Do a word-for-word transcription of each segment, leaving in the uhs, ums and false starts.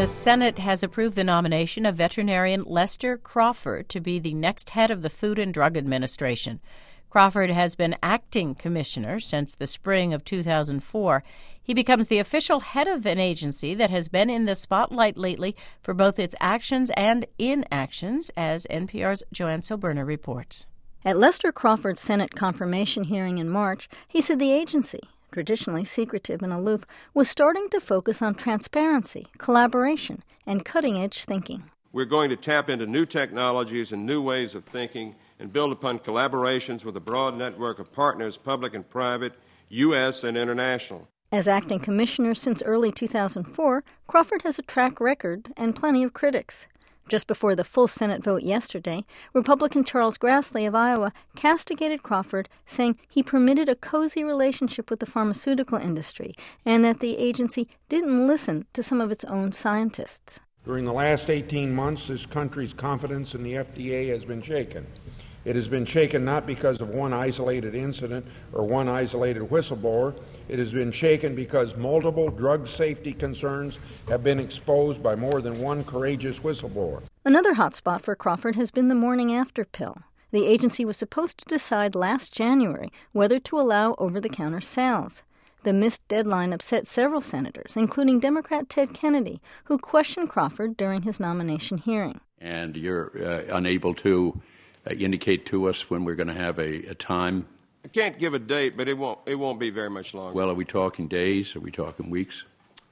The Senate has approved the nomination of veterinarian Lester Crawford to be the next head of the Food and Drug Administration. Crawford has been acting commissioner since the spring of two thousand four. He becomes the official head of an agency that has been in the spotlight lately for both its actions and inactions, as N P R's Joanne Silberner reports. At Lester Crawford's Senate confirmation hearing in March, he said the agency, traditionally secretive and aloof, was starting to focus on transparency, collaboration, and cutting-edge thinking. We're going to tap into new technologies and new ways of thinking and build upon collaborations with a broad network of partners, public and private, U S and international. As acting commissioner since early two thousand four, Crawford has a track record and plenty of critics. Just before the full Senate vote yesterday, Republican Charles Grassley of Iowa castigated Crawford, saying he permitted a cozy relationship with the pharmaceutical industry and that the agency didn't listen to some of its own scientists. During the last eighteen months, this country's confidence in the F D A has been shaken. It has been shaken not because of one isolated incident or one isolated whistleblower. It has been shaken because multiple drug safety concerns have been exposed by more than one courageous whistleblower. Another hot spot for Crawford has been the morning after pill. The agency was supposed to decide last January whether to allow over-the-counter sales. The missed deadline upset several senators, including Democrat Ted Kennedy, who questioned Crawford during his nomination hearing. And you're uh, unable to uh, indicate to us when we're going to have a, a time? I can't give a date, but it won't it won't be very much longer. Well, are we talking days? Are we talking weeks?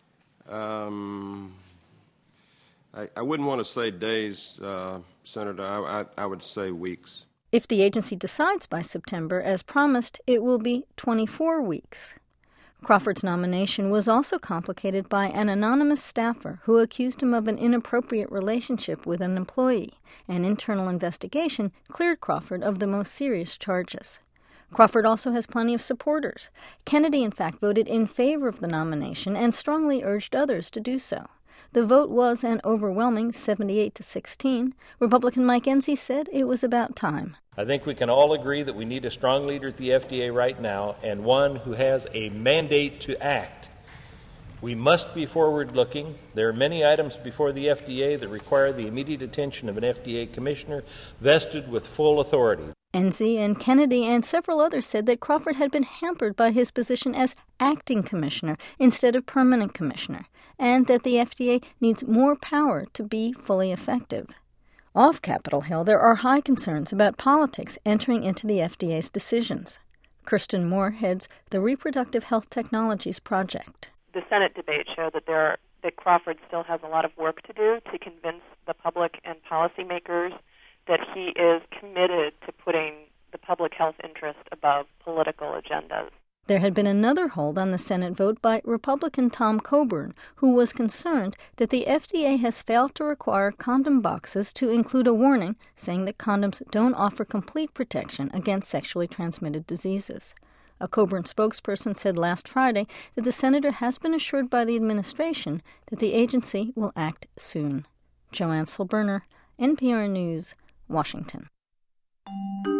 Um, I, I wouldn't want to say days, uh, Senator. I, I, I would say weeks. If the agency decides by September, as promised, it will be twenty-four weeks. Crawford's nomination was also complicated by an anonymous staffer who accused him of an inappropriate relationship with an employee. An internal investigation cleared Crawford of the most serious charges. Crawford also has plenty of supporters. Kennedy, in fact, voted in favor of the nomination and strongly urged others to do so. The vote was an overwhelming seventy-eight to sixteen. Republican Mike Enzi said it was about time. I think we can all agree that we need a strong leader at the F D A right now, and one who has a mandate to act. We must be forward-looking. There are many items before the F D A that require the immediate attention of an F D A commissioner vested with full authority. Enzi and Kennedy and several others said that Crawford had been hampered by his position as acting commissioner instead of permanent commissioner, and that the F D A needs more power to be fully effective. Off Capitol Hill, there are high concerns about politics entering into the F D A's decisions. Kirsten Moore heads the Reproductive Health Technologies Project. The Senate debate showed that there are, that Crawford still has a lot of work to do to convince the public and policymakers that he is committed to putting the public health interest above political agendas. There had been another hold on the Senate vote by Republican Tom Coburn, who was concerned that the F D A has failed to require condom boxes to include a warning saying that condoms don't offer complete protection against sexually transmitted diseases. A Coburn spokesperson said last Friday that the senator has been assured by the administration that the agency will act soon. Joanne Silberner, N P R News, Washington.